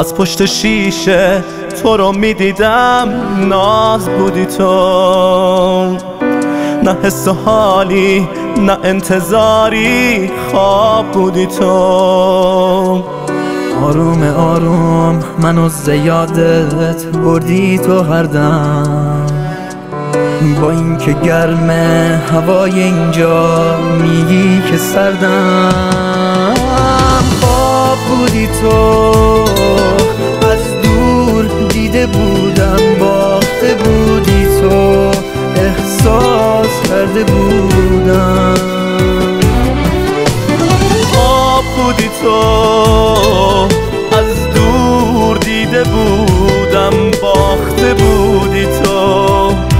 از پشت شیشه تو رو میدیدم، ناز بودی تو، نه حس و حالی نه انتظاری، خواب بودی تو. آروم آروم منو زیادت بردی تو هر دم، با اینکه گرمه هوای اینجا میگی که سردم. خواب بودی تو، از دور دیده بودم، باخته بودی تو، احساس کرده بودم. خواب بودی تو، از دور دیده بودم، باخته بودی تو،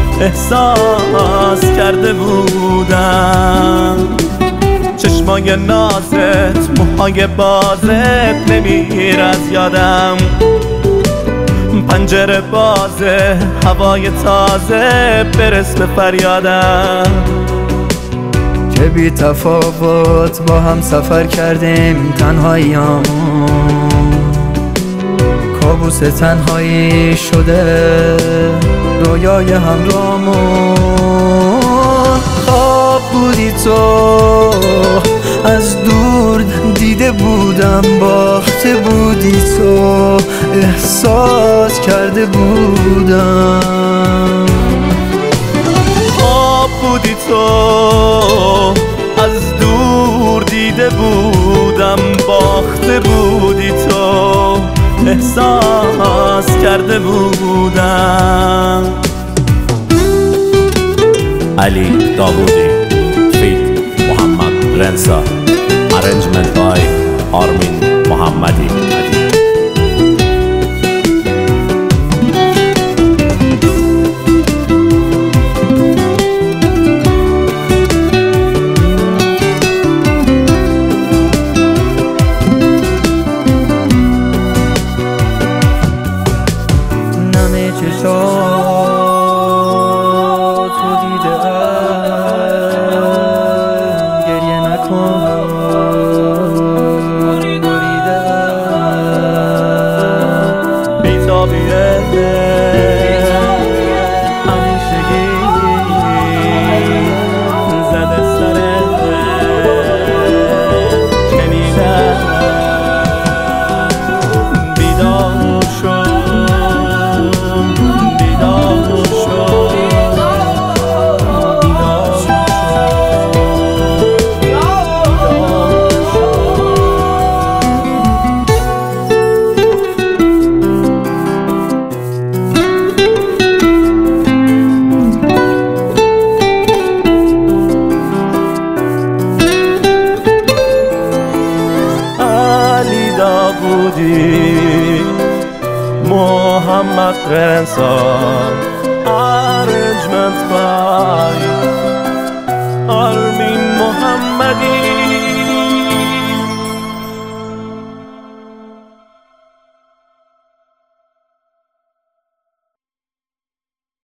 احساس کرده بودم. چشمای نازت، موهای بازت نمیر از یادم، پنجره بازه، هوای تازه برس به فریادم. که بی تفاوت با هم سفر کردیم تنهاییامون، کابوس تنهایی شده رویای همراهمون. خواب بودی تو، از دور دیده بودم، باخته بودی تو، احساس کرده بودم. خواب بودی تو، از دور دیده بودم، باخته بودی تو، احساس کرده بودم. علی داوودی، فیت محمد رنسا، arrangement by آرمین محمدی. نم چشات رو دیدم، گریه نکن، بریدم. بیتابیه همیشگی زده سرت، شنیدم بیدار شد، محمد رنسا، arrangement by آرمین محمدی.